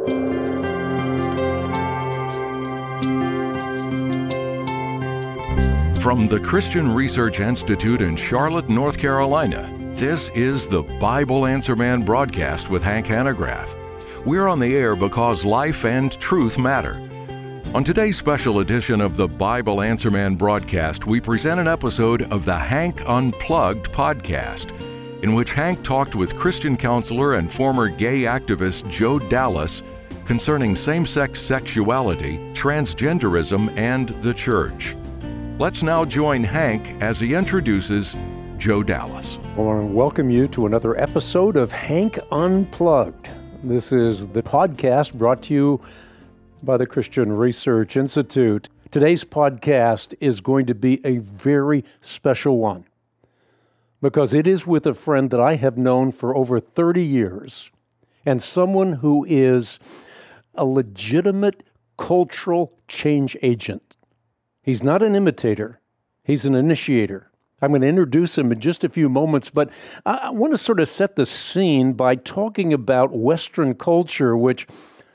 From the Christian Research Institute in Charlotte, North Carolina, this is the Bible Answer Man broadcast with Hank Hanegraaff. We're on the air because life and truth matter. On today's special edition of the Bible Answer Man broadcast, we present an episode of the Hank Unplugged podcast, in which Hank talked with Christian counselor and former gay activist Joe Dallas concerning same-sex sexuality, transgenderism, and the church. Let's now join Hank as he introduces Joe Dallas. I want to welcome you to another episode of Hank Unplugged. This is the podcast brought to you by the Christian Research Institute. Today's podcast is going to be a very special one because it is with a friend that I have known for over 30 years and someone who is a legitimate cultural change agent. He's not an imitator. He's an initiator. I'm going to introduce him in just a few moments, but I want to sort of set the scene by talking about Western culture, which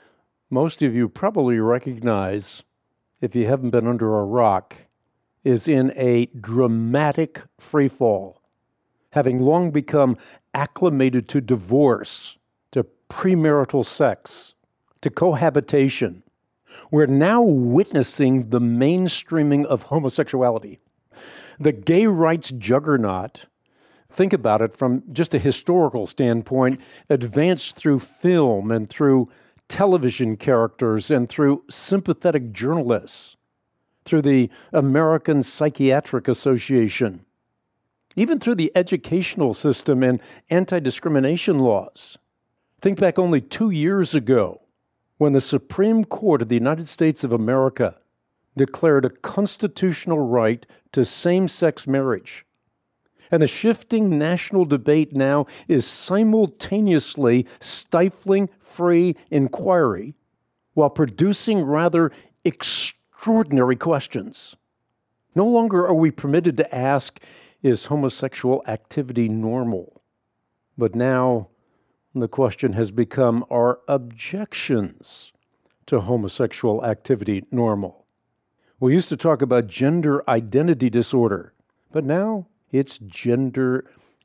most of you probably recognize, if you haven't been under a rock, is in a dramatic freefall, having long become acclimated to divorce, to premarital sex, to cohabitation. We're now witnessing the mainstreaming of homosexuality. The gay rights juggernaut, think about it from just a historical standpoint, advanced through film and through television characters and through sympathetic journalists, through the American Psychiatric Association, even through the educational system and anti-discrimination laws. Think back only 2 years ago, when the Supreme Court of the United States of America declared a constitutional right to same-sex marriage. And the shifting national debate now is simultaneously stifling free inquiry while producing rather extraordinary questions. No longer are we permitted to ask, is homosexual activity normal? But now, the question has become, are objections to homosexual activity normal? We used to talk about gender identity disorder, but now it's gender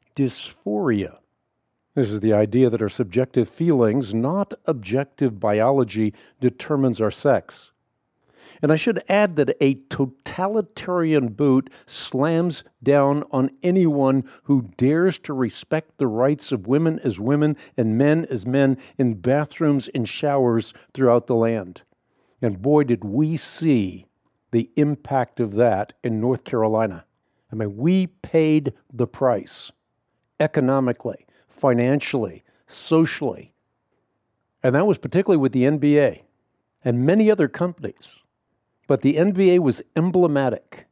dysphoria. This is the idea that our subjective feelings, not objective biology, determines our sex. And I should add that a totalitarian boot slams down on anyone who dares to respect the rights of women as women and men as men in bathrooms and showers throughout the land. And boy, did we see the impact of that in North Carolina. I mean, we paid the price economically, financially, socially. And that was particularly with the NBA and many other companies. But the NBA was emblematic,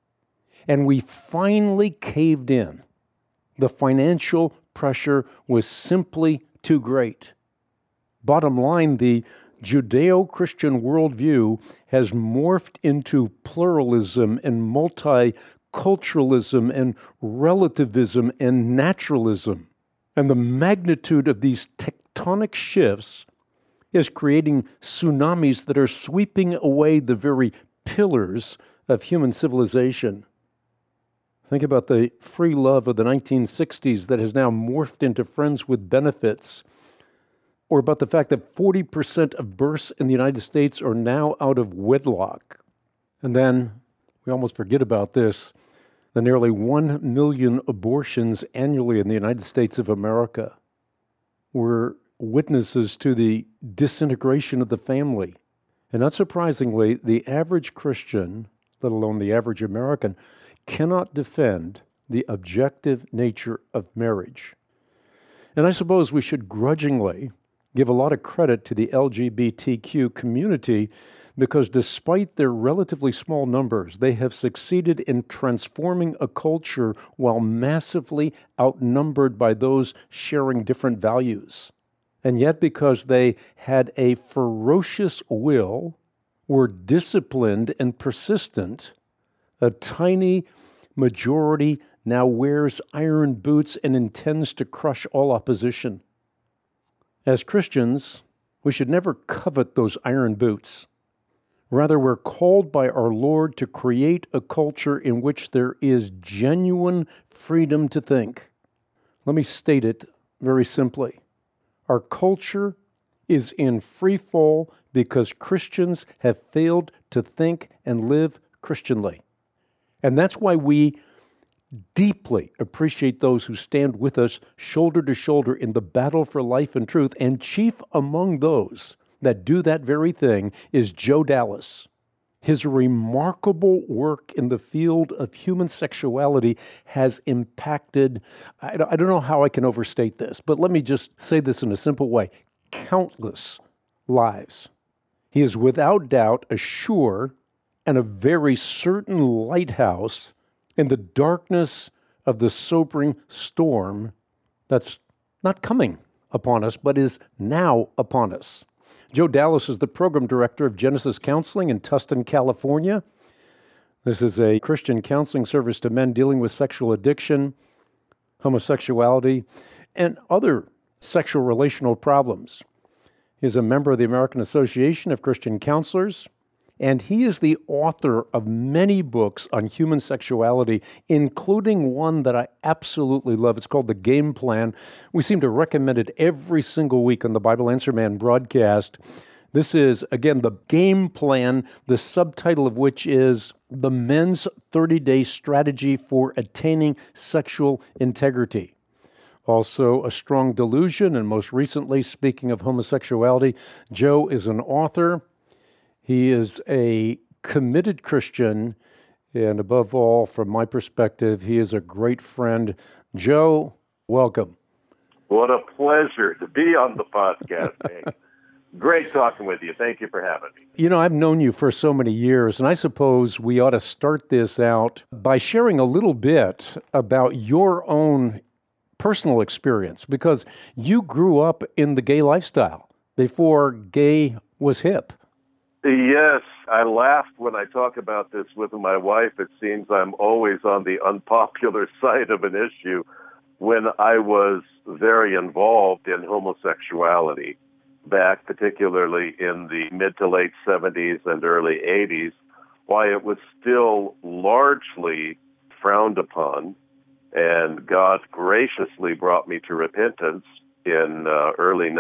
and we finally caved in. The financial pressure was simply too great. Bottom line, the Judeo-Christian worldview has morphed into pluralism and multiculturalism and relativism and naturalism. And the magnitude of these tectonic shifts is creating tsunamis that are sweeping away the very pillars of human civilization. Think about the free love of the 1960s that has now morphed into friends with benefits, or about the fact that 40% of births in the United States are now out of wedlock. And then, we almost forget about this, the nearly 1 million abortions annually in the United States of America. We're witnesses to the disintegration of the family. And not surprisingly, the average Christian, let alone the average American, cannot defend the objective nature of marriage. And I suppose we should grudgingly give a lot of credit to the LGBTQ community because despite their relatively small numbers, they have succeeded in transforming a culture while massively outnumbered by those sharing different values. And yet, because they had a ferocious will, were disciplined and persistent, a tiny majority now wears iron boots and intends to crush all opposition. As Christians, We should never covet those iron boots. Rather, we're called by our Lord to create a culture in which there is genuine freedom to think. Let me state it very simply. Our culture is in free fall because Christians have failed to think and live Christianly. And that's why we deeply appreciate those who stand with us shoulder to shoulder in the battle for life and truth. And chief among those that do that very thing is Joe Dallas. His remarkable work in the field of human sexuality has impacted, I don't know how I can overstate this, but let me just say this in a simple way, countless lives. He is without doubt a sure and a very certain lighthouse in the darkness of the sobering storm that's not coming upon us, but is now upon us. Joe Dallas is the program director of Genesis Counseling in Tustin, California. This is a Christian counseling service to men dealing with sexual addiction, homosexuality, and other sexual relational problems. He is a member of the American Association of Christian Counselors, and he is the author of many books on human sexuality, including one that I absolutely love. It's called The Game Plan. We seem to recommend it every single week on the Bible Answer Man broadcast. This is, again, The Game Plan, the subtitle of which is The Men's 30-Day Strategy for Attaining Sexual Integrity. Also, A Strong Delusion, and most recently, speaking of homosexuality, Joe is an author. He is a committed Christian, and above all, from my perspective, he is a great friend. Joe, welcome. What a pleasure to be on the podcast, Hank. Great talking with you. Thank you for having me. You know, I've known you for so many years, and I suppose we ought to start this out by sharing a little bit about your own personal experience, because you grew up in the gay lifestyle before gay was hip. Yes, I laugh when I talk about this with my wife. It seems I'm always on the unpopular side of an issue when I was very involved in homosexuality back particularly in the mid to late 70s and early 80s, why it was still largely frowned upon. And God graciously brought me to repentance in early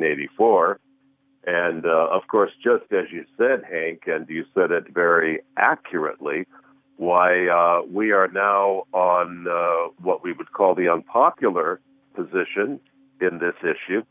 1984. And, of course, just as you said, Hank, and you said it very accurately, why we are now on what we would call the unpopular position in this issue.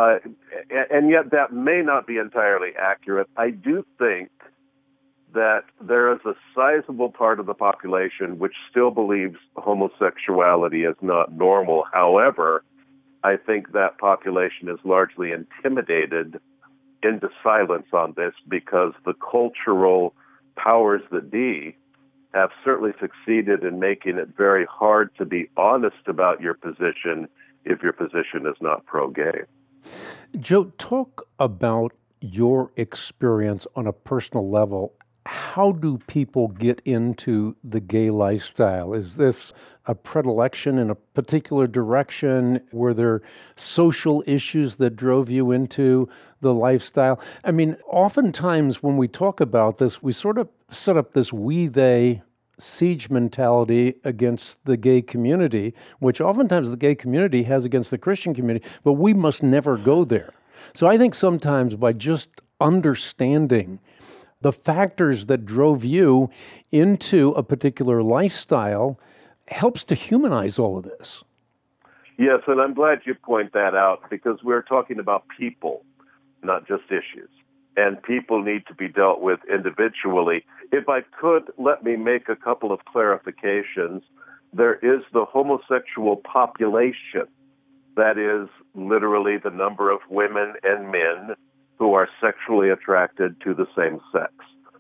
And yet that may not be entirely accurate. I do think that there is a sizable part of the population which still believes homosexuality is not normal. However, I think that population is largely intimidated into silence on this because the cultural powers that be have certainly succeeded in making it very hard to be honest about your position if your position is not pro-gay. Joe, talk about your experience on a personal level. How do people get into the gay lifestyle? Is this a predilection in a particular direction? Were there social issues that drove you into the lifestyle? I mean, oftentimes when we talk about this, we sort of set up this we-they siege mentality against the gay community, which oftentimes the gay community has against the Christian community, but we must never go there. So I think sometimes by just understanding the factors that drove you into a particular lifestyle helps to humanize all of this. Yes, and I'm glad you point that out because we're talking about people, not just issues. And people need to be dealt with individually. If I could, let me make a couple of clarifications. There is the homosexual population. That is literally the number of women and men who are sexually attracted to the same sex.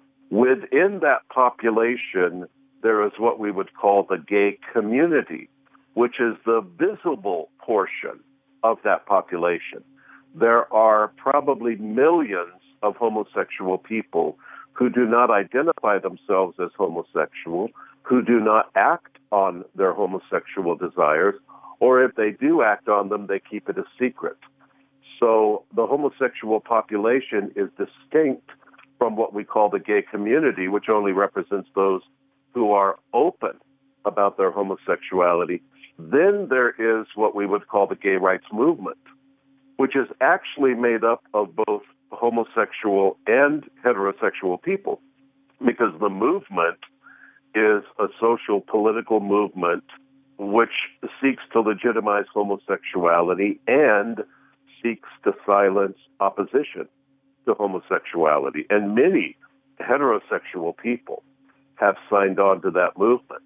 Within that population, there is what we would call the gay community, which is the visible portion of that population. There are probably millions of homosexual people who do not identify themselves as homosexual, who do not act on their homosexual desires, or if they do act on them, they keep it a secret. So the homosexual population is distinct from what we call the gay community, which only represents those who are open about their homosexuality. Then there is what we would call the gay rights movement, which is actually made up of both homosexual and heterosexual people, because the movement is a social political movement which seeks to legitimize homosexuality and seeks to silence opposition to homosexuality. And many heterosexual people have signed on to that movement.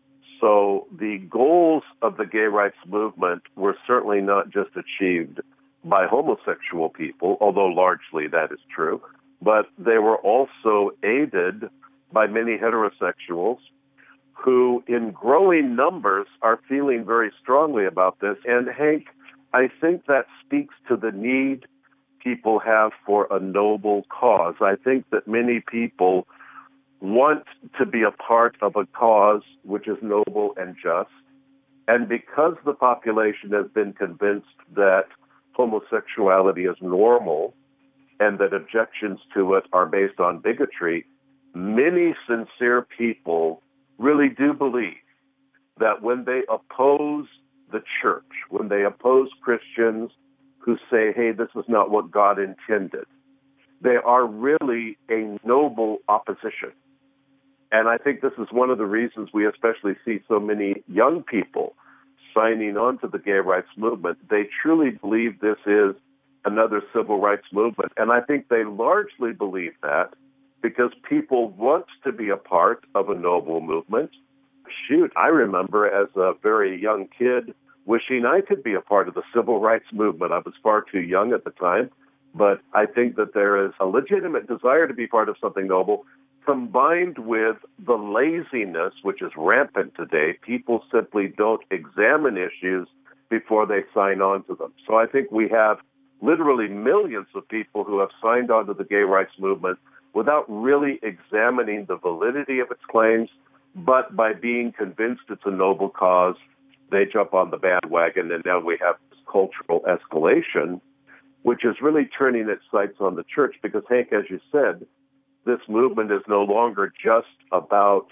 So the goals of the gay rights movement were certainly not just achieved by homosexual people, although largely that is true, but they were also aided by many heterosexuals who, in growing numbers, are feeling very strongly about this. And Hank, I think that speaks to the need people have for a noble cause. I think that many people want to be a part of a cause which is noble and just. And because the population has been convinced that homosexuality is normal and that objections to it are based on bigotry, many sincere people really do believe that when they oppose the church, when they oppose Christians who say, hey, this is not what God intended, they are really a noble opposition. And I think this is one of the reasons we especially see so many young people signing on to the gay rights movement. They truly believe this is another civil rights movement. And I think they largely believe that because people want to be a part of a noble movement. Shoot, I remember as a very young kid wishing I could be a part of the civil rights movement. I was far too young at the time, but I think that there is a legitimate desire to be part of something noble, combined with the laziness, which is rampant today. People simply don't examine issues before they sign on to them. So I think we have literally millions of people who have signed on to the gay rights movement without really examining the validity of its claims, but by being convinced it's a noble cause, they jump on the bandwagon, and now we have this cultural escalation, which is really turning its sights on the church, because, Hank, as you said, this movement is no longer just about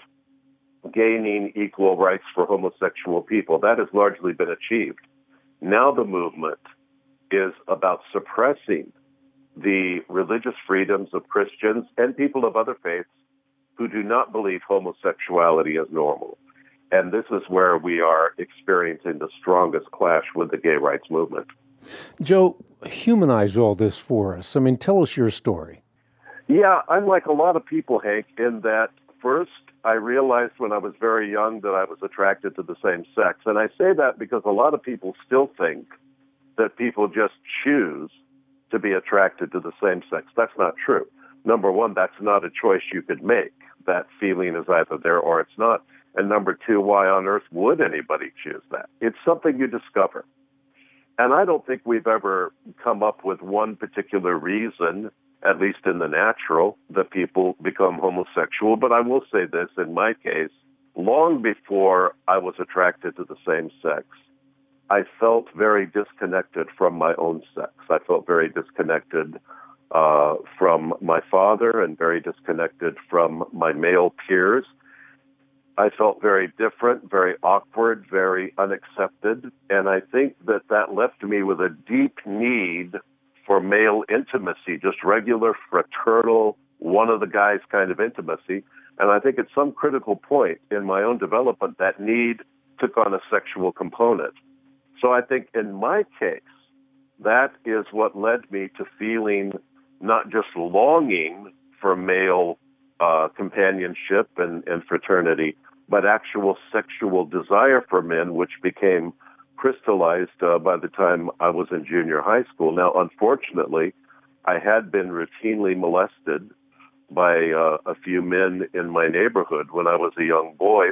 gaining equal rights for homosexual people. That has largely been achieved. Now the movement is about suppressing the religious freedoms of Christians and people of other faiths who do not believe homosexuality is normal. And this is where we are experiencing the strongest clash with the gay rights movement. Joe, humanize all this for us. I mean, tell us your story. Yeah, I'm like a lot of people, Hank, in that first I realized when I was very young that I was attracted to the same sex. And I say that because a lot of people still think that people just choose to be attracted to the same sex. That's not true. Number one, that's not a choice you could make. That feeling is either there or it's not. And number two, why on earth would anybody choose that? It's something you discover. And I don't think we've ever come up with one particular reason, at least in the natural, that people become homosexual. But I will say this, in my case, long before I was attracted to the same sex, I felt very disconnected from my own sex. I felt very disconnected from my father and very disconnected from my male peers. I felt very different, very awkward, very unaccepted. And I think that that left me with a deep need for male intimacy, just regular, fraternal, one of the guys kind of intimacy. And I think at some critical point in my own development, that need took on a sexual component. So I think in my case, that is what led me to feeling not just longing for male companionship and fraternity, but actual sexual desire for men, which became crystallized by the time I was in junior high school. Now, unfortunately, I had been routinely molested by a few men in my neighborhood when I was a young boy.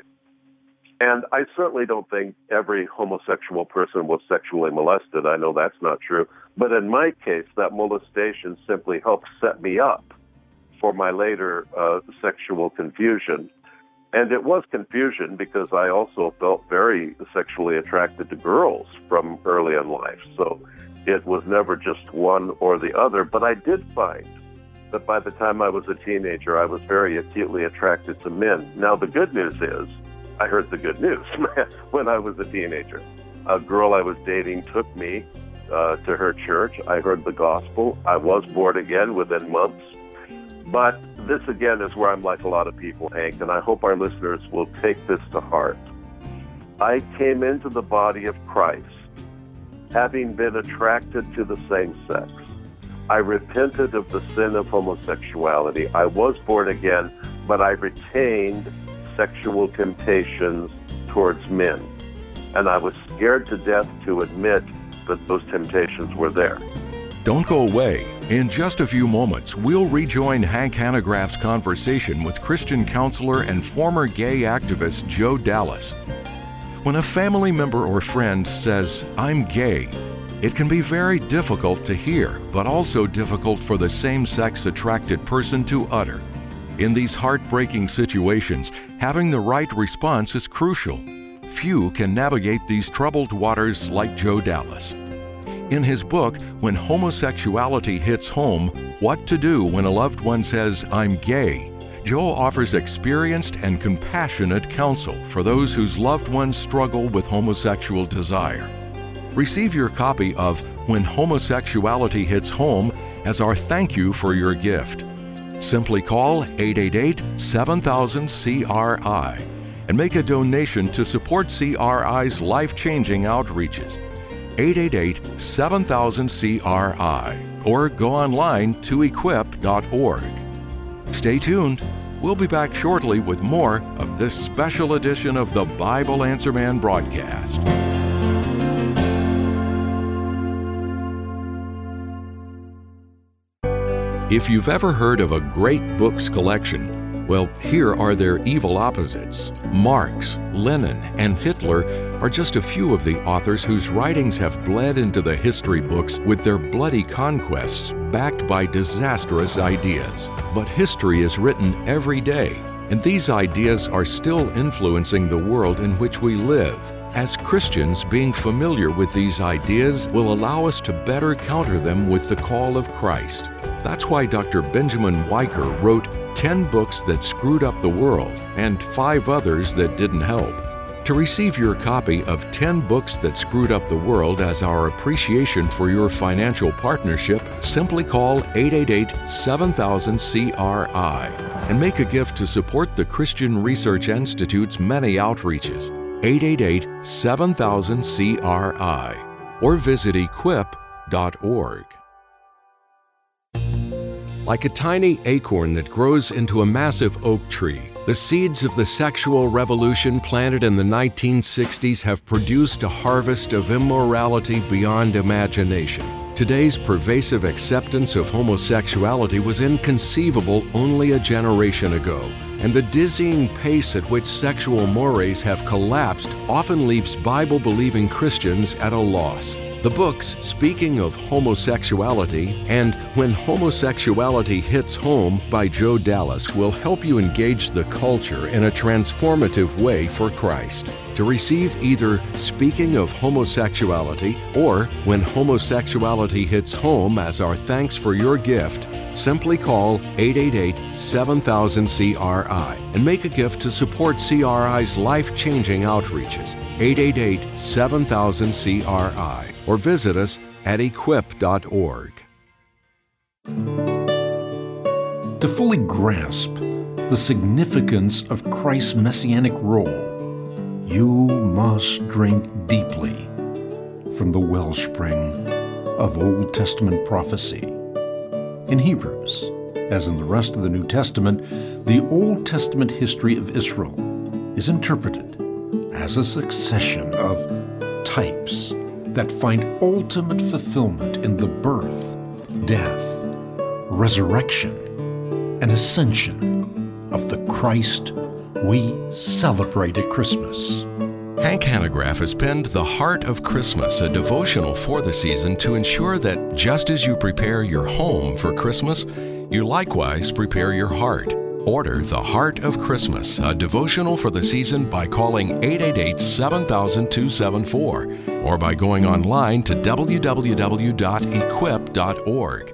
And I certainly don't think every homosexual person was sexually molested. I know that's not true. But in my case, that molestation simply helped set me up for my later sexual confusion. And it was confusion because I also felt very sexually attracted to girls from early in life. So It was never just one or the other, but I did find that by the time I was a teenager, I was very acutely attracted to men. Now, the good news is, I heard the good news when I was a teenager. A girl I was dating took me to her church. I heard the gospel. I was born again within months. But this, again, is where I'm like a lot of people, Hank, and I hope our listeners will take this to heart. I came into the body of Christ having been attracted to the same sex. I repented of the sin of homosexuality. I was born again, but I retained sexual temptations towards men. And I was scared to death to admit that those temptations were there. Don't go away. In just a few moments, we'll rejoin Hank Hanegraaff's conversation with Christian counselor and former gay activist Joe Dallas. When a family member or friend says, "I'm gay," it can be very difficult to hear, but also difficult for the same-sex attracted person to utter. In these heartbreaking situations, having the right response is crucial. Few can navigate these troubled waters like Joe Dallas. In his book, When Homosexuality Hits Home, What to Do When a Loved One Says, "I'm Gay," Joe offers experienced and compassionate counsel for those whose loved ones struggle with homosexual desire. Receive your copy of When Homosexuality Hits Home as our thank you for your gift. Simply call 888-7000-CRI and make a donation to support CRI's life-changing outreaches. 888-7000-CRI or go online to equip.org. Stay tuned. We'll be back shortly with more of this special edition of the Bible Answer Man broadcast. If you've ever heard of a great books collection, well, here are their evil opposites. Marx, Lenin, and Hitler are just a few of the authors whose writings have bled into the history books with their bloody conquests backed by disastrous ideas. But history is written every day, and these ideas are still influencing the world in which we live. As Christians, being familiar with these ideas will allow us to better counter them with the call of Christ. That's why Dr. Benjamin Weicker wrote 10 books that screwed up the world and 5 others that didn't help. To receive your copy of 10 Books That Screwed Up the World as our appreciation for your financial partnership, simply call 888-7000-CRI and make a gift to support the Christian Research Institute's many outreaches. 888-7000-CRI or visit equip.org. Like a tiny acorn that grows into a massive oak tree, the seeds of the sexual revolution planted in the 1960s have produced a harvest of immorality beyond imagination. Today's pervasive acceptance of homosexuality was inconceivable only a generation ago, and the dizzying pace at which sexual mores have collapsed often leaves Bible-believing Christians at a loss. The books Speaking of Homosexuality and When Homosexuality Hits Home by Joe Dallas will help you engage the culture in a transformative way for Christ. To receive either Speaking of Homosexuality or When Homosexuality Hits Home as our thanks for your gift, simply call 888-7000-CRI and make a gift to support CRI's life-changing outreaches. 888-7000-CRI or visit us at equip.org. To fully grasp the significance of Christ's messianic role, you must drink deeply from the wellspring of Old Testament prophecy. In Hebrews, as in the rest of the New Testament, the Old Testament history of Israel is interpreted as a succession of types that find ultimate fulfillment in the birth, death, resurrection, and ascension of the Christ we celebrate at Christmas. Hank Hanegraaff has penned The Heart of Christmas, a devotional for the season to ensure that just as you prepare your home for Christmas, you likewise prepare your heart. Order The Heart of Christmas, a devotional for the season by calling 888-7000-274 or by going online to www.equip.org.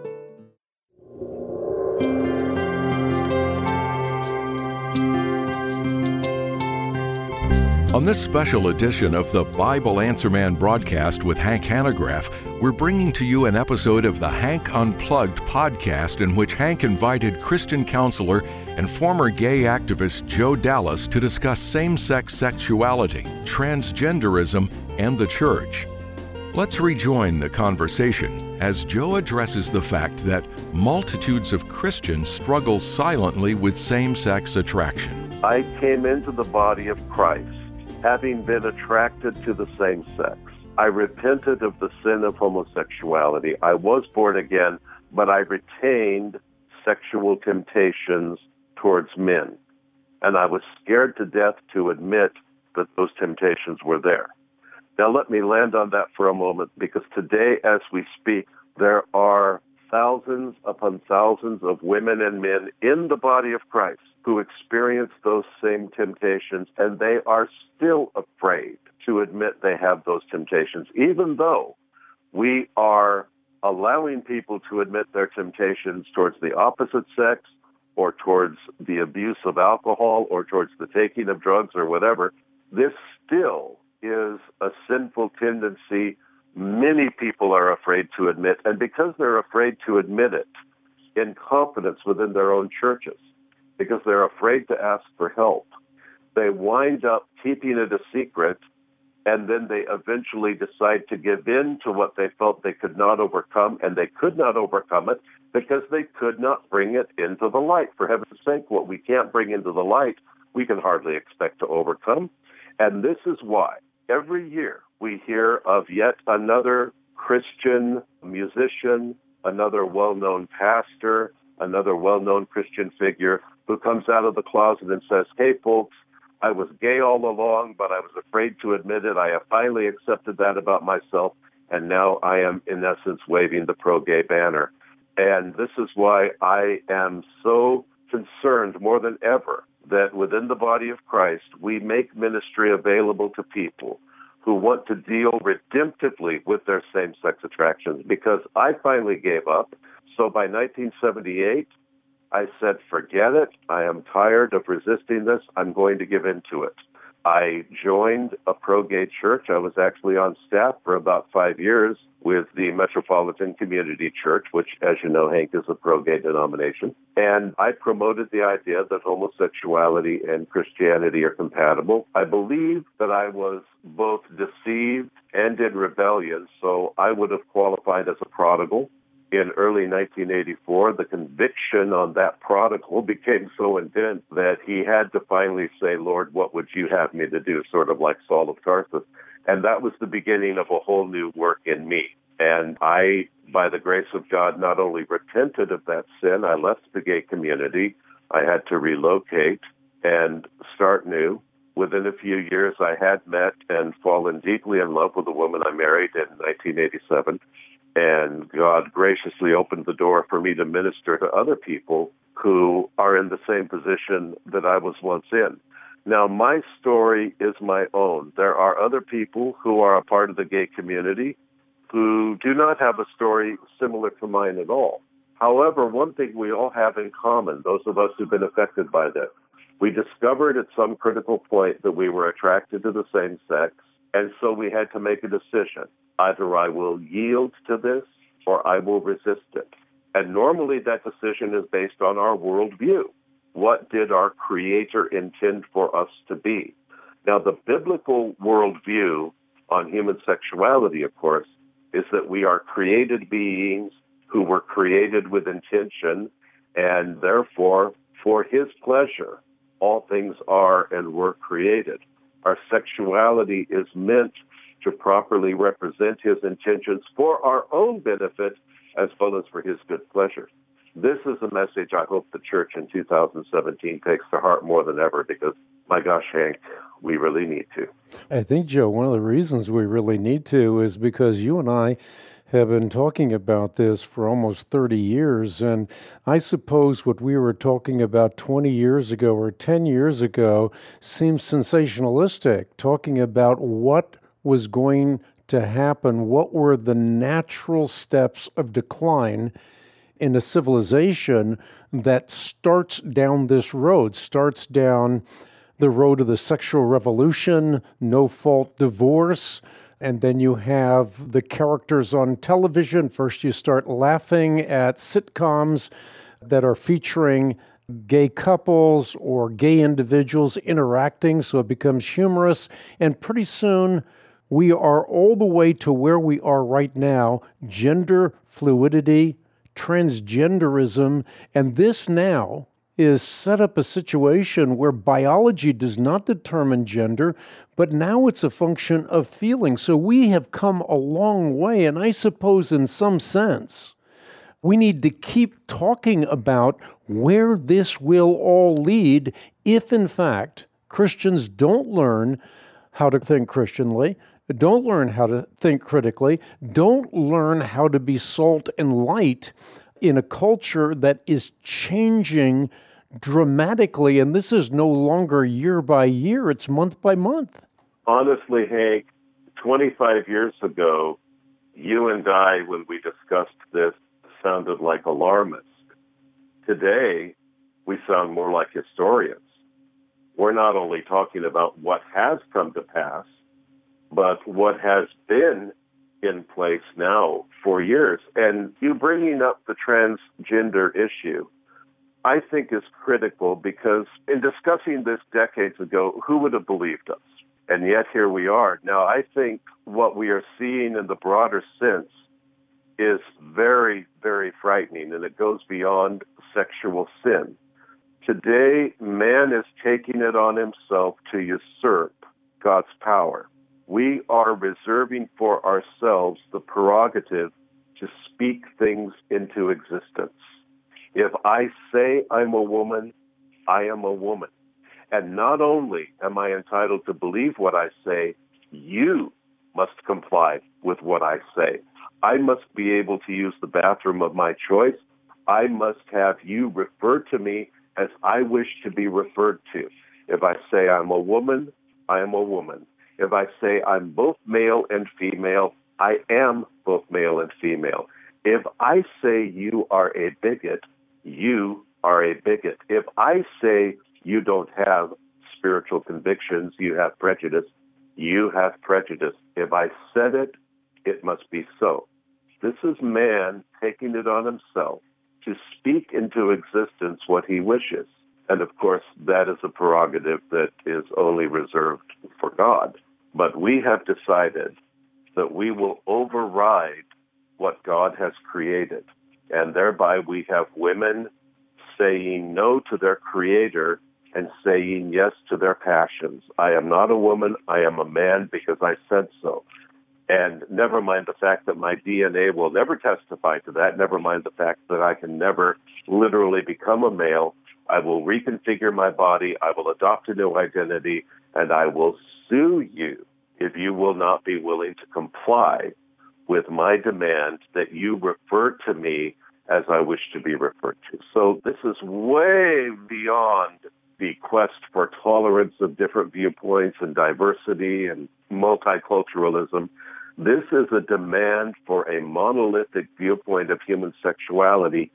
On this special edition of the Bible Answer Man broadcast with Hank Hanegraaff, we're bringing to you an episode of the Hank Unplugged podcast in which Hank invited Christian counselor and former gay activist Joe Dallas to discuss same-sex sexuality, transgenderism, and the church. Let's rejoin the conversation as Joe addresses the fact that multitudes of Christians struggle silently with same-sex attraction. I came into the body of Christ having been attracted to the same sex. I repented of the sin of homosexuality. I was born again, but I retained sexual temptations towards men. And I was scared to death to admit that those temptations were there. Now let me land on that for a moment, because today as we speak, there are thousands upon thousands of women and men in the body of Christ who experience those same temptations, and they are still afraid to admit they have those temptations, even though we are allowing people to admit their temptations towards the opposite sex or towards the abuse of alcohol or towards the taking of drugs or whatever. This still is a sinful tendency many people are afraid to admit, and because they're afraid to admit it in confidence within their own churches, because they're afraid to ask for help, they wind up keeping it a secret, and then they eventually decide to give in to what they felt they could not overcome, and they could not overcome it because they could not bring it into the light. For heaven's sake, what we can't bring into the light, we can hardly expect to overcome. And this is why every year we hear of yet another Christian musician, another well-known pastor, another well-known Christian figure who comes out of the closet and says, "Hey, folks, I was gay all along, but I was afraid to admit it. I have finally accepted that about myself, and now I am, in essence, waving the pro-gay banner." And this is why I am so concerned more than ever that within the body of Christ, we make ministry available to people who want to deal redemptively with their same-sex attractions, because I finally gave up. So by 1978, I said, forget it. I am tired of resisting this. I'm going to give in to it. I joined a pro-gay church. I was actually on staff for about 5 years with the Metropolitan Community Church, which, as you know, Hank, is a pro-gay denomination. And I promoted the idea that homosexuality and Christianity are compatible. I believe that I was both deceived and in rebellion, so I would have qualified as a prodigal. In early 1984, the conviction on that prodigal became so intense that he had to finally say, "Lord, what would you have me to do?" Sort of like Saul of Tarsus. And that was the beginning of a whole new work in me. And I, by the grace of God, not only repented of that sin, I left the gay community. I had to relocate and start new. Within a few years, I had met and fallen deeply in love with a woman I married in 1987. And God graciously opened the door for me to minister to other people who are in the same position that I was once in. Now, my story is my own. There are other people who are a part of the gay community who do not have a story similar to mine at all. However, one thing we all have in common, those of us who've been affected by this, we discovered at some critical point that we were attracted to the same sex, and so we had to make a decision. Either I will yield to this or I will resist it. And normally that decision is based on our worldview. What did our Creator intend for us to be? Now, the biblical worldview on human sexuality, of course, is that we are created beings who were created with intention, and therefore, for His pleasure, all things are and were created. Our sexuality is meant to properly represent His intentions for our own benefit as well as for His good pleasure. This is a message I hope the church in 2017 takes to heart more than ever, because, my gosh, Hank, we really need to. I think, Joe, one of the reasons we really need to is because you and I have been talking about this for almost 30 years, and I suppose what we were talking about 20 years ago or 10 years ago seems sensationalistic, talking about what was going to happen, what were the natural steps of decline in a civilization that starts down this road, starts down the road of the sexual revolution, no-fault divorce, and then you have the characters on television. First you start laughing at sitcoms that are featuring gay couples or gay individuals interacting, so it becomes humorous, and pretty soon we are all the way to where we are right now, gender fluidity, transgenderism, and this now is set up a situation where biology does not determine gender, but now it's a function of feeling. So we have come a long way, and I suppose in some sense, we need to keep talking about where this will all lead if, in fact, Christians don't learn how to think Christianly, don't learn how to think critically, don't learn how to be salt and light in a culture that is changing dramatically, and this is no longer year by year, it's month by month. Honestly, Hank, 25 years ago, you and I, when we discussed this, sounded like alarmists. Today, we sound more like historians. We're not only talking about what has come to pass, but what has been in place now for years. And you bringing up the transgender issue, I think is critical because in discussing this decades ago, who would have believed us? And yet here we are. Now, I think what we are seeing in the broader sense is very, very frightening, and it goes beyond sexual sin. Today, man is taking it on himself to usurp God's power. We are reserving for ourselves the prerogative to speak things into existence. If I say I'm a woman, I am a woman. And not only am I entitled to believe what I say, you must comply with what I say. I must be able to use the bathroom of my choice. I must have you refer to me as I wish to be referred to. If I say I'm a woman, I am a woman. If I say I'm both male and female, I am both male and female. If I say you are a bigot, you are a bigot. If I say you don't have spiritual convictions, you have prejudice, you have prejudice. If I said it, it must be so. This is man taking it on himself to speak into existence what he wishes. And of course, that is a prerogative that is only reserved for God. But we have decided that we will override what God has created. And thereby we have women saying no to their creator and saying yes to their passions. I am not a woman, I am a man because I said so. And never mind the fact that my DNA will never testify to that, never mind the fact that I can never literally become a male. I will reconfigure my body, I will adopt a new identity, and I will sue you if you will not be willing to comply with my demand that you refer to me as I wish to be referred to. So this is way beyond the quest for tolerance of different viewpoints and diversity and multiculturalism. This is a demand for a monolithic viewpoint of human sexuality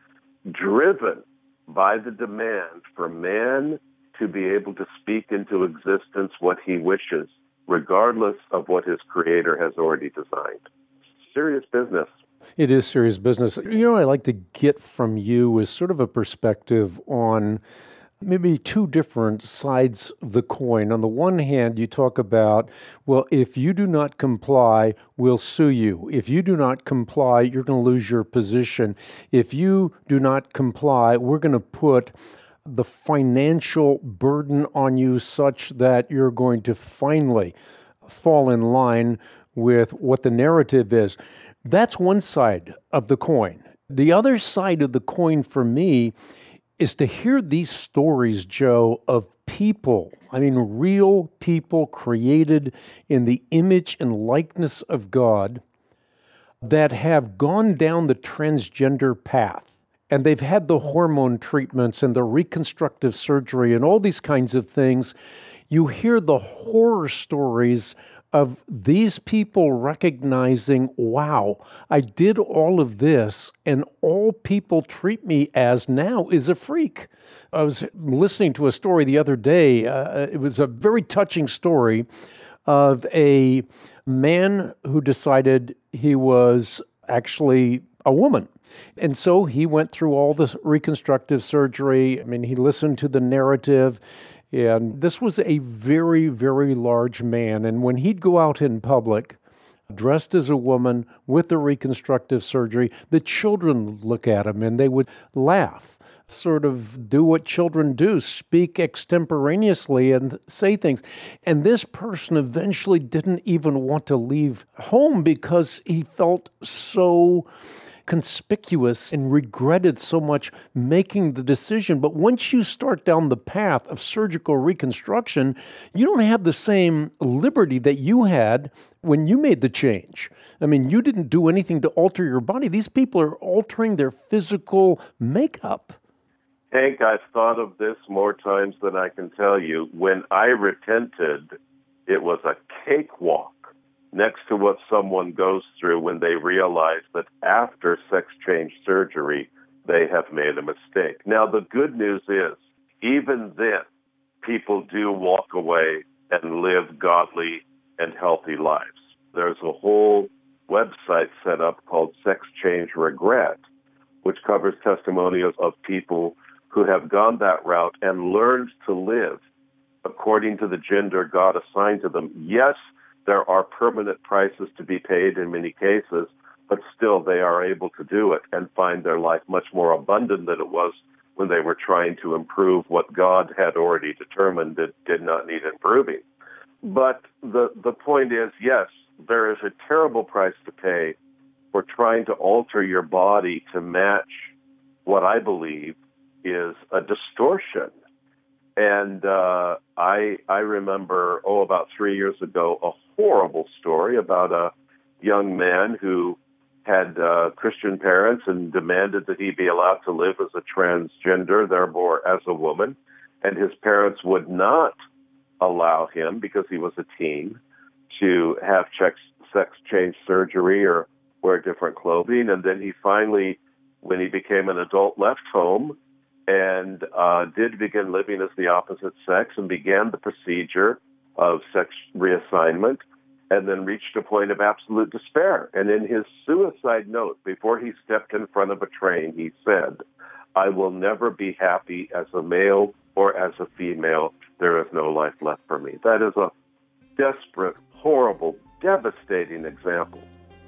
driven by the demand for man to be able to speak into existence what he wishes, regardless of what his creator has already designed. Serious business. It is serious business. You know, I like to get from you is sort of a perspective on maybe two different sides of the coin. On the one hand, you talk about, well, if you do not comply, we'll sue you. If you do not comply, you're going to lose your position. If you do not comply, we're going to put the financial burden on you such that you're going to finally fall in line with what the narrative is. That's one side of the coin. The other side of the coin for me is to hear these stories, Joe, of people, real people created in the image and likeness of God, that have gone down the transgender path, and they've had the hormone treatments and the reconstructive surgery and all these kinds of things, you hear the horror stories of these people recognizing, wow, I did all of this, and all people treat me as now is a freak. I was listening to a story the other day. It was a very touching story of a man who decided he was actually a woman. And so he went through all the reconstructive surgery. I mean, he listened to the narrative. And this was a very, very large man. And when he'd go out in public, dressed as a woman with the reconstructive surgery, the children would look at him and they would laugh, sort of do what children do, speak extemporaneously and say things. And this person eventually didn't even want to leave home because he felt so conspicuous and regretted so much making the decision. But once you start down the path of surgical reconstruction, you don't have the same liberty that you had when you made the change. I mean, you didn't do anything to alter your body. These people are altering their physical makeup. Hank, I've thought of this more times than I can tell you. When I repented, it was a cakewalk next to what someone goes through when they realize that after sex change surgery, they have made a mistake. Now, the good news is, even then, people do walk away and live godly and healthy lives. There's a whole website set up called Sex Change Regret, which covers testimonials of people who have gone that route and learned to live according to the gender God assigned to them. Yes, there are permanent prices to be paid in many cases, but still they are able to do it and find their life much more abundant than it was when they were trying to improve what God had already determined that did not need improving. But the point is, yes, there is a terrible price to pay for trying to alter your body to match what I believe is a distortion. And I remember, about 3 years ago, a horrible story about a young man who had Christian parents and demanded that he be allowed to live as a transgender, therefore as a woman. And his parents would not allow him, because he was a teen, to have sex change surgery or wear different clothing. And then he finally, when he became an adult, left home and did begin living as the opposite sex and began the procedure of sex reassignment, and then reached a point of absolute despair. And in his suicide note, before he stepped in front of a train, he said, "I will never be happy as a male or as a female. There is no life left for me." That is a desperate, horrible, devastating example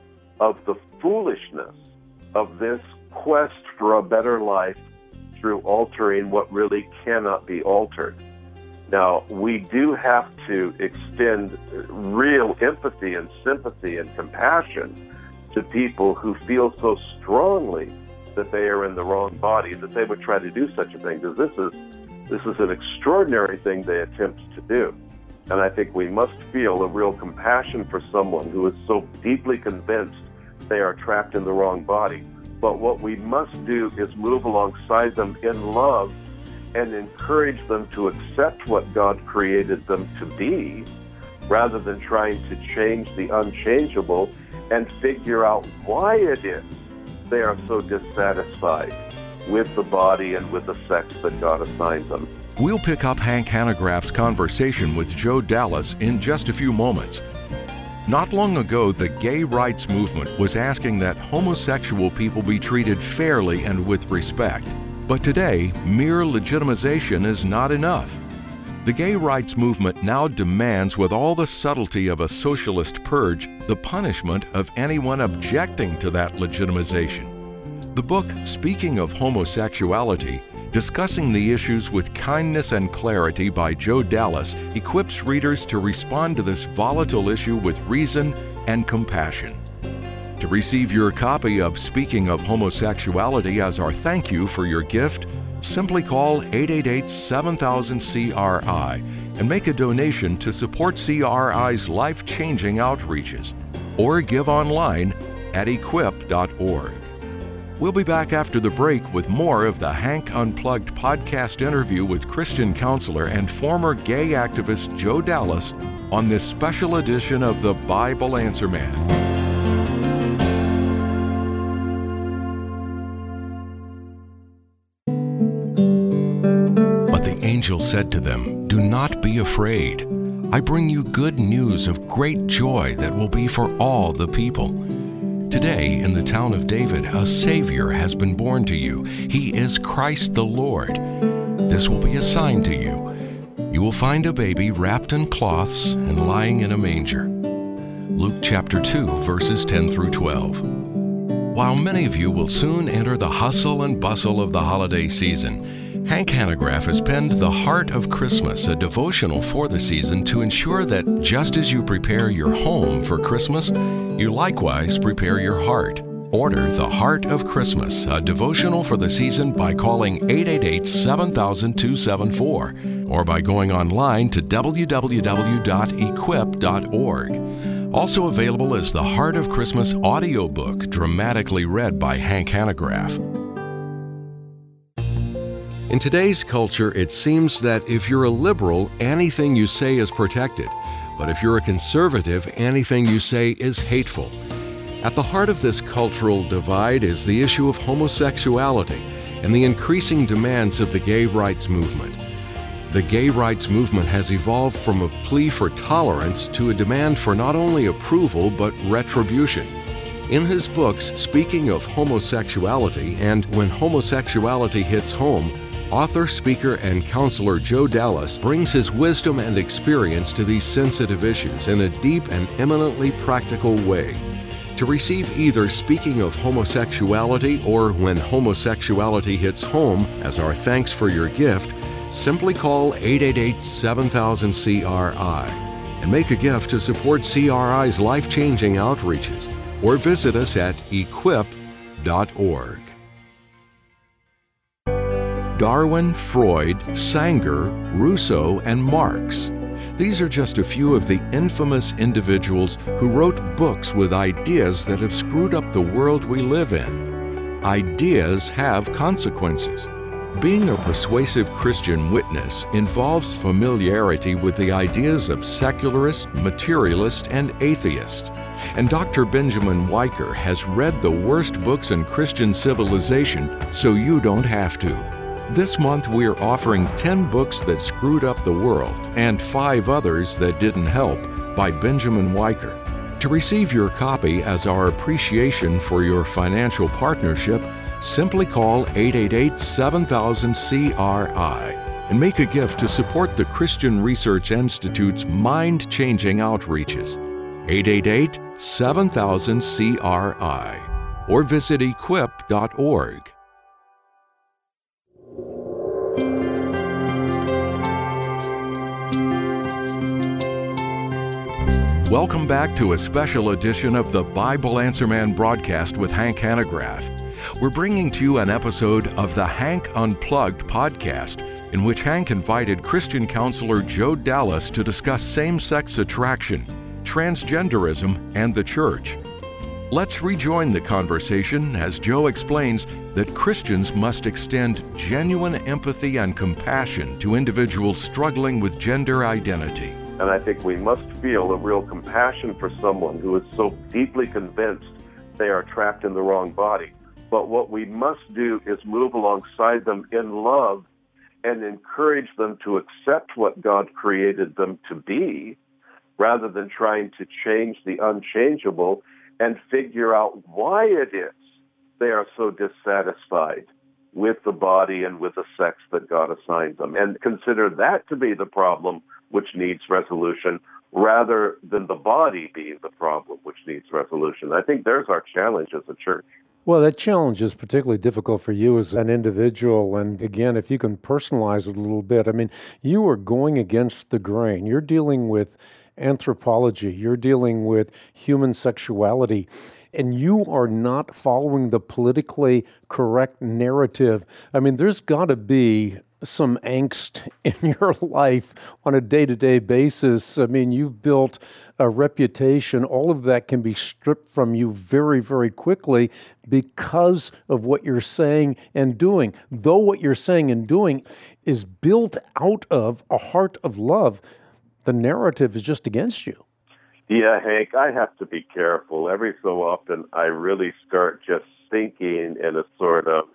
of the foolishness of this quest for a better life through altering what really cannot be altered. Now, we do have to extend real empathy and sympathy and compassion to people who feel so strongly that they are in the wrong body that they would try to do such a thing, because this is an extraordinary thing they attempt to do. And I think we must feel a real compassion for someone who is so deeply convinced they are trapped in the wrong body. But what we must do is move alongside them in love and encourage them to accept what God created them to be, rather than trying to change the unchangeable and figure out why it is they are so dissatisfied with the body and with the sex that God assigned them. We'll pick up Hank Hanegraaff's conversation with Joe Dallas in just a few moments. Not long ago, the gay rights movement was asking that homosexual people be treated fairly and with respect. But today, mere legitimization is not enough. The gay rights movement now demands, with all the subtlety of a socialist purge, the punishment of anyone objecting to that legitimization. The book, Speaking of Homosexuality, Discussing the Issues with Kindness and Clarity by Joe Dallas, equips readers to respond to this volatile issue with reason and compassion. To receive your copy of Speaking of Homosexuality as our thank you for your gift, simply call 888-7000-CRI and make a donation to support CRI's life-changing outreaches, or give online at equip.org. We'll be back after the break with more of the Hank Unplugged podcast interview with Christian counselor and former gay activist Joe Dallas on this special edition of the Bible Answer Man. But the angel said to them, "Do not be afraid. I bring you good news of great joy that will be for all the people. Today, in the town of David, a Savior has been born to you. He is Christ the Lord. This will be a sign to you. You will find a baby wrapped in cloths and lying in a manger." Luke chapter 2, verses 10 through 12. While many of you will soon enter the hustle and bustle of the holiday season, Hank Hanegraaff has penned The Heart of Christmas, a devotional for the season to ensure that just as you prepare your home for Christmas, you likewise prepare your heart. Order The Heart of Christmas, a devotional for the season by calling 888-7000-274 or by going online to www.equip.org. Also available is The Heart of Christmas audiobook, dramatically read by Hank Hanegraaff. In today's culture, it seems that if you're a liberal, anything you say is protected. But if you're a conservative, anything you say is hateful. At the heart of this cultural divide is the issue of homosexuality and the increasing demands of the gay rights movement. The gay rights movement has evolved from a plea for tolerance to a demand for not only approval but retribution. In his books, Speaking of Homosexuality and When Homosexuality Hits Home, author, speaker, and counselor Joe Dallas brings his wisdom and experience to these sensitive issues in a deep and eminently practical way. To receive either Speaking of Homosexuality or When Homosexuality Hits Home as our thanks for your gift, simply call 888-7000-CRI and make a gift to support CRI's life-changing outreaches, or visit us at equip.org. Darwin, Freud, Sanger, Rousseau, and Marx. These are just a few of the infamous individuals who wrote books with ideas that have screwed up the world we live in. Ideas have consequences. Being a persuasive Christian witness involves familiarity with the ideas of secularist, materialist, and atheist. And Dr. Benjamin Weicker has read the worst books in Christian civilization, so you don't have to. This month, we're offering 10 books that screwed up the world and 5 others that didn't help by Benjamin Weicker. To receive your copy as our appreciation for your financial partnership, simply call 888-7000-CRI and make a gift to support the Christian Research Institute's mind-changing outreaches. 888-7000-CRI or visit equip.org. Welcome back to a special edition of the Bible Answer Man broadcast with Hank Hanegraaff. We're bringing to you an episode of the Hank Unplugged podcast, in which Hank invited Christian counselor Joe Dallas to discuss same-sex attraction, transgenderism, and the church. Let's rejoin the conversation as Joe explains that Christians must extend genuine empathy and compassion to individuals struggling with gender identity. And I think we must feel a real compassion for someone who is so deeply convinced they are trapped in the wrong body. But what we must do is move alongside them in love and encourage them to accept what God created them to be, rather than trying to change the unchangeable and figure out why it is they are so dissatisfied with the body and with the sex that God assigned them, and consider that to be the problem which needs resolution, rather than the body being the problem which needs resolution. I think there's our challenge as a church. Well, that challenge is particularly difficult for you as an individual. And again, if you can personalize it a little bit, I mean, you are going against the grain. You're dealing with anthropology. You're dealing with human sexuality. And you are not following the politically correct narrative. I mean, there's got to be some angst in your life on a day-to-day basis. I mean, you've built a reputation. All of that can be stripped from you very, very quickly because of what you're saying and doing. Though what you're saying and doing is built out of a heart of love, the narrative is just against you. Yeah, Hank, I have to be careful. Every so often, I really start just thinking in a sort of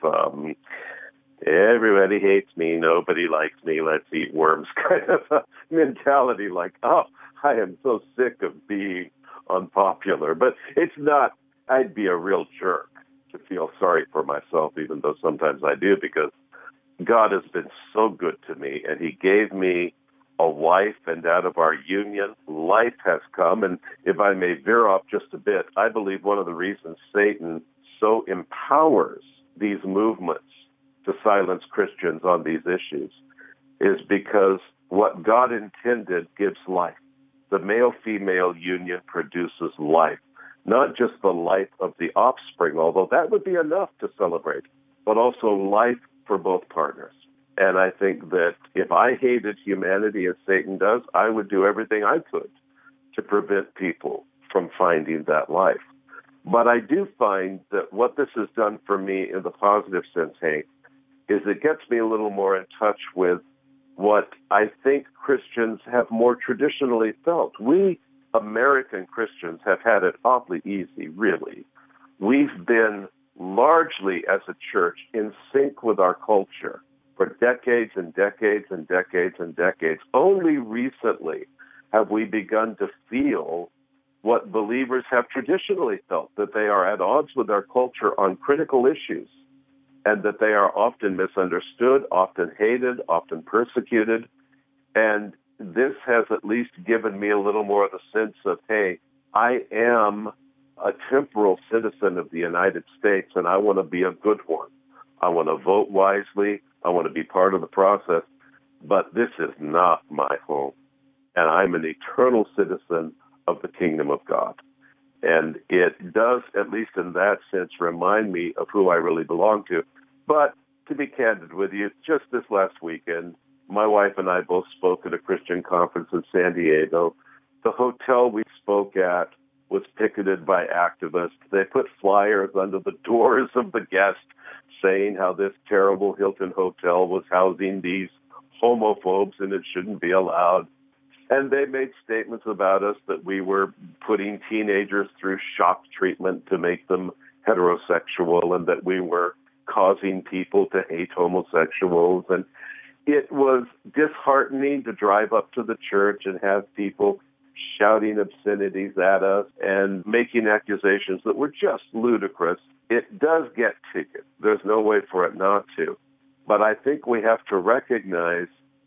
everybody hates me, nobody likes me, let's eat worms kind of a mentality, like, oh, I am so sick of being unpopular. But it's not, I'd be a real jerk to feel sorry for myself, even though sometimes I do, because God has been so good to me, and he gave me a wife, and out of our union, life has come. And if I may veer off just a bit, I believe one of the reasons Satan so empowers these movements to silence Christians on these issues is because what God intended gives life. The male-female union produces life, not just the life of the offspring, although that would be enough to celebrate, but also life for both partners. And I think that if I hated humanity as Satan does, I would do everything I could to prevent people from finding that life. But I do find that what this has done for me in the positive sense, Hank, is it gets me a little more in touch with what I think Christians have more traditionally felt. We American Christians have had it awfully easy, really. We've been largely, as a church, in sync with our culture for decades and decades and decades and decades. Only recently have we begun to feel what believers have traditionally felt, that they are at odds with our culture on critical issues, and that they are often misunderstood, often hated, often persecuted. And this has at least given me a little more of the sense of, hey, I am a temporal citizen of the United States, and I want to be a good one. I want to vote wisely. I want to be part of the process. But this is not my home. And I'm an eternal citizen of the kingdom of God. And it does, at least in that sense, remind me of who I really belong to. But to be candid with you, just this last weekend, my wife and I both spoke at a Christian conference in San Diego. The hotel we spoke at was picketed by activists. They put flyers under the doors of the guests saying how this terrible Hilton hotel was housing these homophobes and it shouldn't be allowed. And they made statements about us that we were putting teenagers through shock treatment to make them heterosexual and that we were causing people to hate homosexuals. And it was disheartening to drive up to the church and have people shouting obscenities at us and making accusations that were just ludicrous. It does get to you. There's no way for it not to. But I think we have to recognize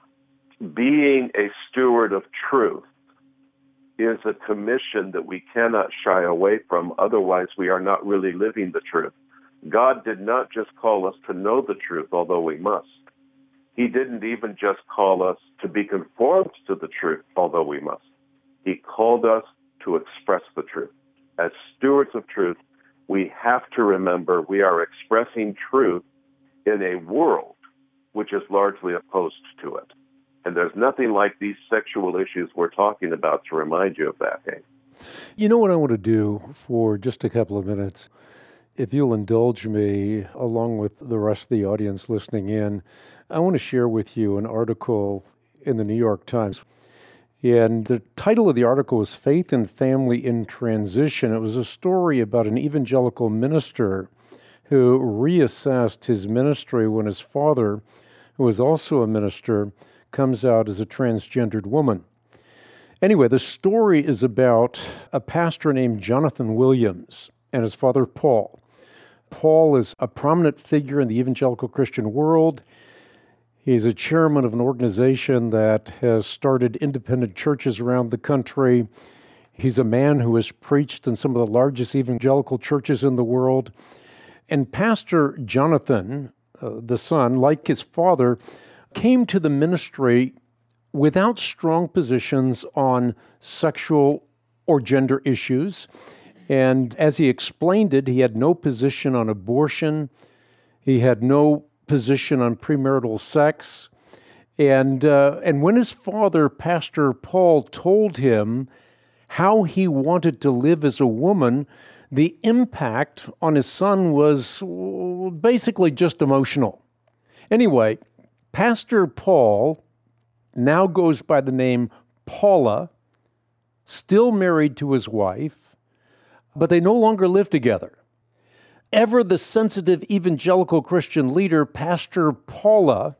being a steward of truth is a commission that we cannot shy away from. Otherwise, we are not really living the truth. God did not just call us to know the truth, although we must. He didn't even just call us to be conformed to the truth, although we must. He called us to express the truth. As stewards of truth, we have to remember we are expressing truth in a world which is largely opposed to it. And there's nothing like these sexual issues we're talking about to remind you of that, Hank. You know what I want to do for just a couple of minutes? If you'll indulge me, along with the rest of the audience listening in, I want to share with you an article in the New York Times. And the title of the article was Faith and Family in Transition. It was a story about an evangelical minister who reassessed his ministry when his father, who was also a minister, comes out as a transgendered woman. Anyway, the story is about a pastor named Jonathan Williams and his father, Paul. Paul is a prominent figure in the evangelical Christian world. He's a chairman of an organization that has started independent churches around the country. He's a man who has preached in some of the largest evangelical churches in the world. And Pastor Jonathan, the son, like his father, came to the ministry without strong positions on sexual or gender issues. And as he explained it, he had no position on abortion. He had no position on premarital sex. And when his father, Pastor Paul, told him how he wanted to live as a woman, the impact on his son was basically just emotional. Anyway, Pastor Paul now goes by the name Paula, still married to his wife, but they no longer live together. Ever the sensitive evangelical Christian leader, Pastor Paula,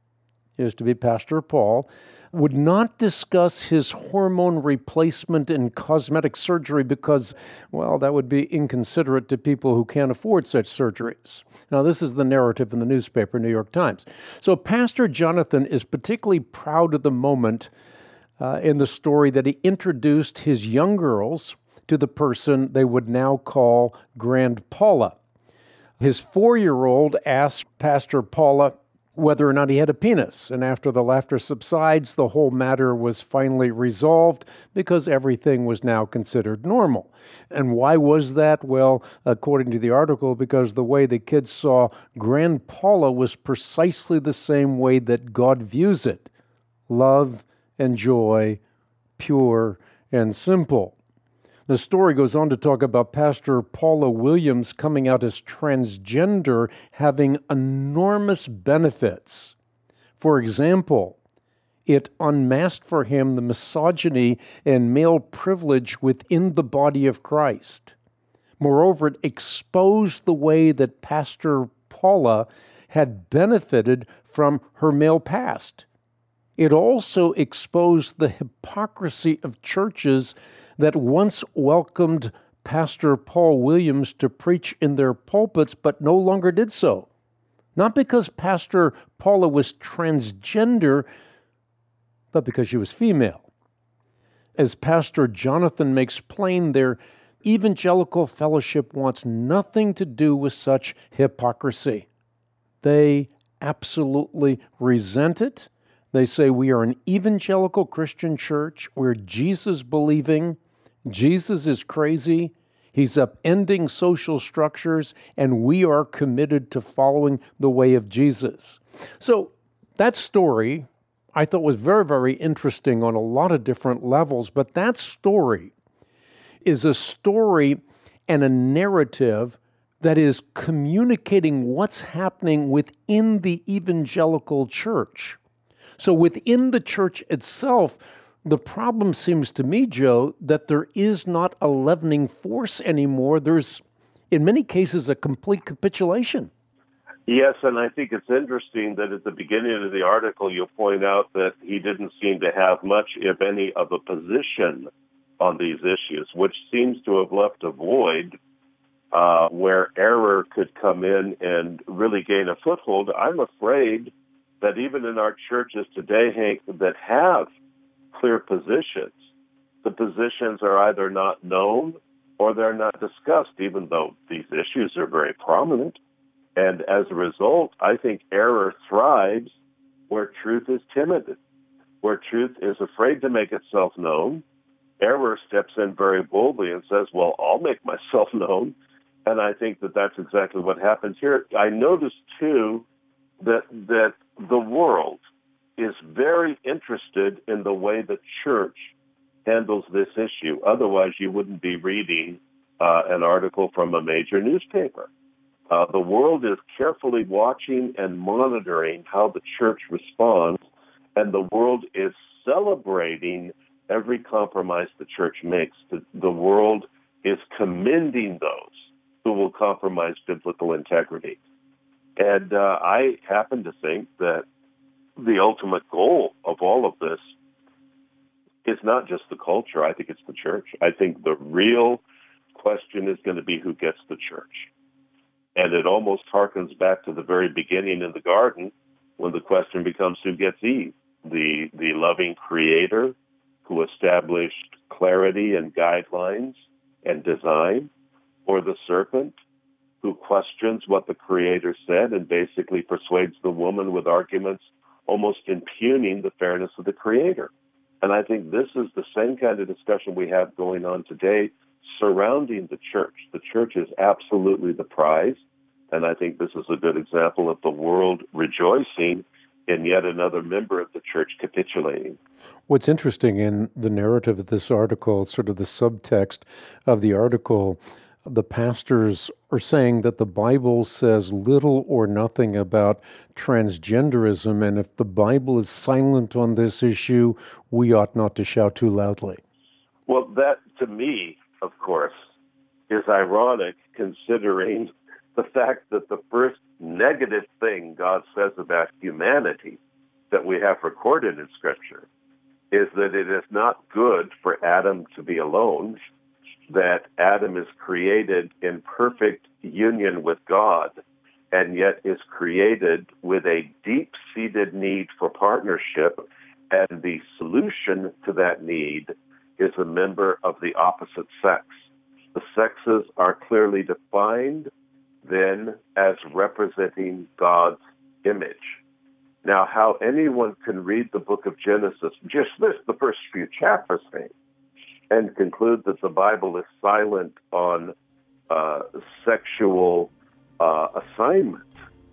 is to be Pastor Paul, would not discuss his hormone replacement and cosmetic surgery because, well, that would be inconsiderate to people who can't afford such surgeries. Now, this is the narrative in the newspaper, New York Times. So Pastor Jonathan is particularly proud of the moment in the story that he introduced his young girls to the person they would now call Grand Paula. His 4-year-old asked Pastor Paula whether or not he had a penis, and after the laughter subsides, the whole matter was finally resolved because everything was now considered normal. And why was that? Well, according to the article, because the way the kids saw Grand Paula was precisely the same way that God views it: love and joy, pure and simple. The story goes on to talk about Pastor Paula Williams coming out as transgender having enormous benefits. For example, it unmasked for him the misogyny and male privilege within the body of Christ. Moreover, it exposed the way that Pastor Paula had benefited from her male past. It also exposed the hypocrisy of churches that once welcomed Pastor Paul Williams to preach in their pulpits, but no longer did so. Not because Pastor Paula was transgender, but because she was female. As Pastor Jonathan makes plain, their evangelical fellowship wants nothing to do with such hypocrisy. They absolutely resent it. They say we are an evangelical Christian church. We're Jesus-believing. Jesus is crazy. He's upending social structures, and we are committed to following the way of Jesus. So that story I thought was very, very interesting on a lot of different levels, but that story is a story and a narrative that is communicating what's happening within the evangelical church. So within the church itself, the problem seems to me, Joe, that there is not a leavening force anymore. There's, in many cases, a complete capitulation. Yes, and I think it's interesting that at the beginning of the article, you'll point out that he didn't seem to have much, if any, of a position on these issues, which seems to have left a void where error could come in and really gain a foothold. I'm afraid that even in our churches today, Hank, that have clear positions, the positions are either not known or they're not discussed, even though these issues are very prominent. And as a result, I think error thrives where truth is timid, where truth is afraid to make itself known. Error steps in very boldly and says, well, I'll make myself known. And I think that that's exactly what happens here. I noticed, too, that the world is very interested in the way the church handles this issue. Otherwise, you wouldn't be reading an article from a major newspaper. The world is carefully watching and monitoring how the church responds, and the world is celebrating every compromise the church makes. The world is commending those who will compromise biblical integrity. And I happen to think that the ultimate goal of all of this is not just the culture. I think it's the church. I think the real question is going to be who gets the church. And it almost harkens back to the very beginning in the garden when the question becomes who gets Eve, the loving creator who established clarity and guidelines and design, or the serpent who questions what the creator said and basically persuades the woman with arguments almost impugning the fairness of the creator. And I think this is the same kind of discussion we have going on today surrounding the church. The church is absolutely the prize, And I think this is a good example of the world rejoicing in yet another member of the church capitulating. What's interesting in the narrative of this article, sort of the subtext of the article, the pastors are saying that the Bible says little or nothing about transgenderism, and if the Bible is silent on this issue, we ought not to shout too loudly. Well, that, to me, of course, is ironic, considering the fact that the first negative thing God says about humanity that we have recorded in Scripture is that it is not good for Adam to be alone, that Adam is created in perfect union with God, and yet is created with a deep-seated need for partnership, and the solution to that need is a member of the opposite sex. The sexes are clearly defined then as representing God's image. Now, how anyone can read the book of Genesis, just the first few chapters, and conclude that the Bible is silent on sexual assignment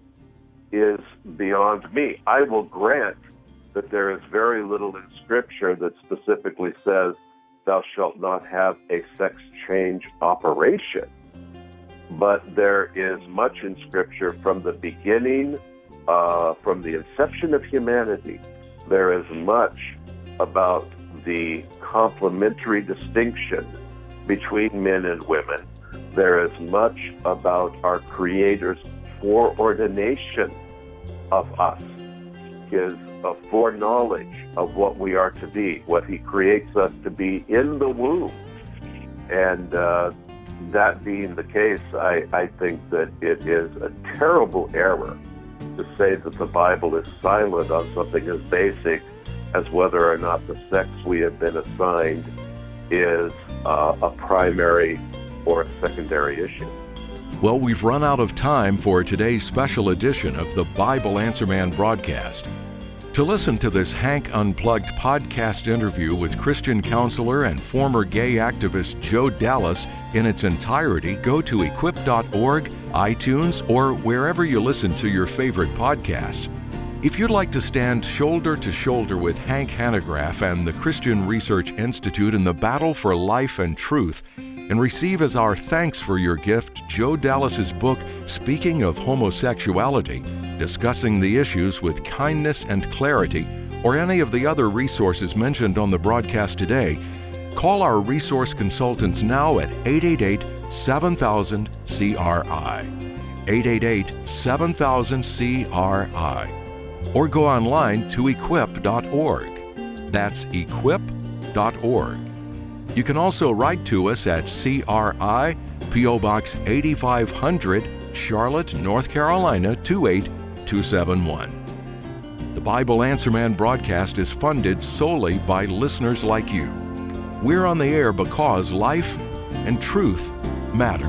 is beyond me. I will grant that there is very little in Scripture that specifically says, thou shalt not have a sex change operation. But there is much in Scripture from the beginning, from the inception of humanity. There is much about the complementary distinction between men and women. There is much about our Creator's foreordination of us, His foreknowledge of what we are to be, what He creates us to be in the womb. And that being the case, I think that it is a terrible error to say that the Bible is silent on something as basic as whether or not the sex we have been assigned is a primary or a secondary issue. Well, we've run out of time for today's special edition of the Bible Answer Man broadcast. To listen to this Hank Unplugged podcast interview with Christian counselor and former gay activist Joe Dallas in its entirety, go to equip.org, iTunes, or wherever you listen to your favorite podcasts. If you'd like to stand shoulder to shoulder with Hank Hanegraaff and the Christian Research Institute in the battle for life and truth, and receive as our thanks for your gift Joe Dallas's book, Speaking of Homosexuality, discussing the issues with kindness and clarity, or any of the other resources mentioned on the broadcast today, call our resource consultants now at 888-7000-CRI, 888-7000-CRI, or go online to equip.org. That's equip.org. You can also write to us at CRI, P.O. Box 8500, Charlotte, North Carolina 28271. The Bible Answer Man broadcast is funded solely by listeners like you. We're on the air because life and truth matter.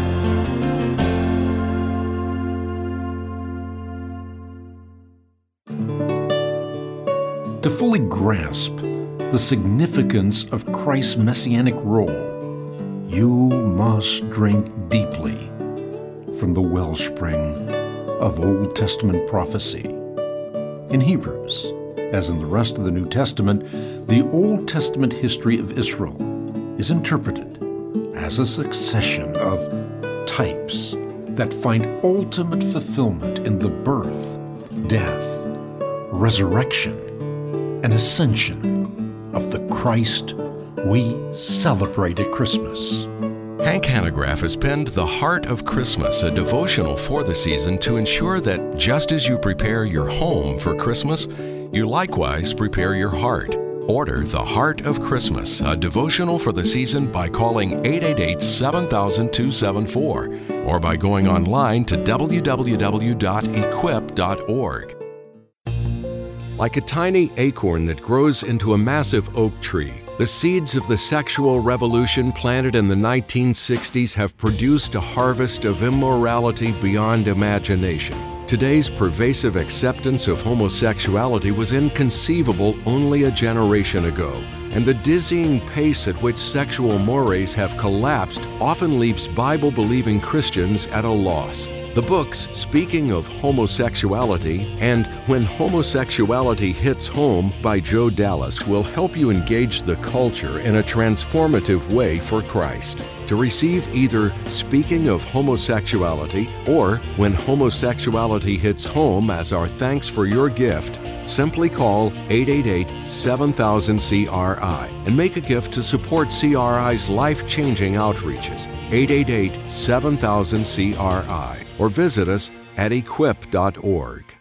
To fully grasp the significance of Christ's messianic role, you must drink deeply from the wellspring of Old Testament prophecy. In Hebrews, as in the rest of the New Testament, the Old Testament history of Israel is interpreted as a succession of types that find ultimate fulfillment in the birth, death, resurrection, and ascension of the Christ we celebrate at Christmas. Hank Hanegraaff has penned The Heart of Christmas, a devotional for the season to ensure that just as you prepare your home for Christmas, you likewise prepare your heart. Order The Heart of Christmas, a devotional for the season by calling 888-7000-274 or by going online to www.equip.org. Like a tiny acorn that grows into a massive oak tree, the seeds of the sexual revolution planted in the 1960s have produced a harvest of immorality beyond imagination. Today's pervasive acceptance of homosexuality was inconceivable only a generation ago, and the dizzying pace at which sexual mores have collapsed often leaves Bible-believing Christians at a loss. The books Speaking of Homosexuality and When Homosexuality Hits Home by Joe Dallas will help you engage the culture in a transformative way for Christ. To receive either Speaking of Homosexuality or When Homosexuality Hits Home as our thanks for your gift, simply call 888-7000-CRI and make a gift to support CRI's life-changing outreaches. 888-7000-CRI or visit us at equip.org.